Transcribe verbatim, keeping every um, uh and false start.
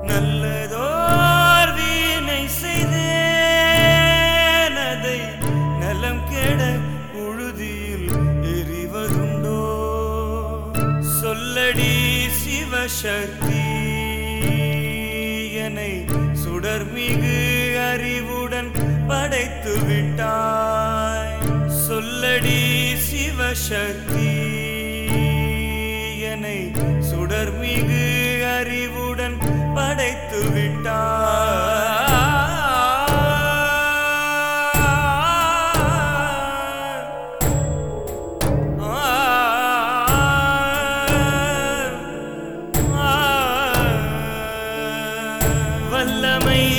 நல்லதோர் வீணை செய்தேன் அதை நலம் கெட புழுதியில் எறிவதுண்டோ சொல்லடி சிவசக்தி என்னை சுடர்மிகு அறிவுடன் படைத்து விட்டாய் சொல்லடி சிவசக்தி என்னை சுடர்மிகு அறிவுடன் படைத்து விட்டாய் வல்லமை